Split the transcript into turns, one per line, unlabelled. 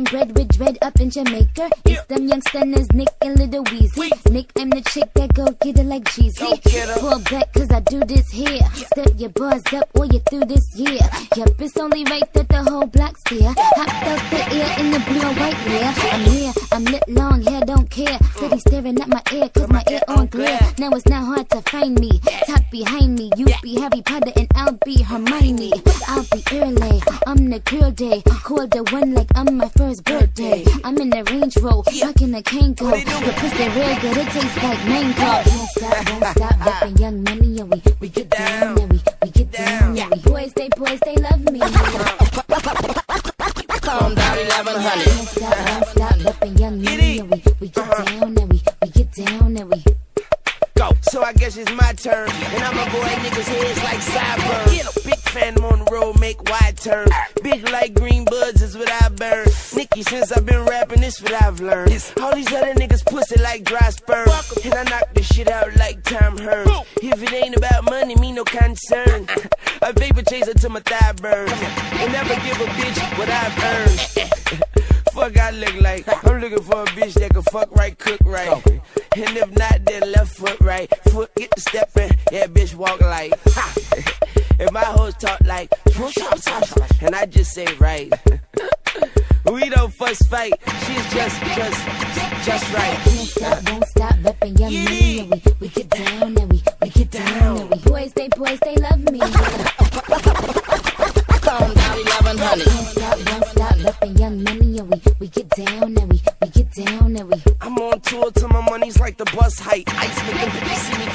Born bred with dread up in Jamaica. It's them young stunners, Nick and Little Weezy. Nick, I'm the chick that go get it like Jeezy. Fall back cause I do this here. Step your bars up or you through this year. Yup, it's only right that the whole block steer. Hopped out the air in the blue and white layer. I'm here, I'm lit, long hair, don't care. Steady staring at my ear cause my ear on glare. Now it's not hard to find me. Talk behind me, you be Harry Potter and I'll be Hermione. I'll be early, I'm the girl day. Call the one like I'm my first birthday. I'm in the Range Rover, rocking a Kango. The pussy real good, it tastes like mango. Don't stop, rapping Young Money, and we get down, and we get down, and we boys, they love me.
Calm down, 1100.
Don't stop, rapping Young Money, and we get down, and we get down, and we
go. So I guess it's my turn, and I'ma go at niggas' heads like sideburns. Big fan on the road, make wide turns. Big like green buds is what I burn. Nicky, since I've been rapping, this what I've learned. All these other niggas pussy like dry sperm, and I knock this shit out like Tom Hearns. If it ain't about money, me no concern. I vapor chaser till my thigh burns, and never give a bitch what I've earned. Fuck I look like, I'm looking for a bitch that can fuck right, cook right. And if not, then left foot right. Foot get the steppin', yeah, bitch walk like. And my hoes talk like, and I just say right. We don't fuss fight, she's just right.
Don't stop, rapping Young Money, and we get down, and we get down, and we boys, they love me.
Calm down, 1100.
Don't stop, rapping Young Money, and we get down, and we get down, and we.
I'm on tour till my money's like the bus height. Ice make them bitches see me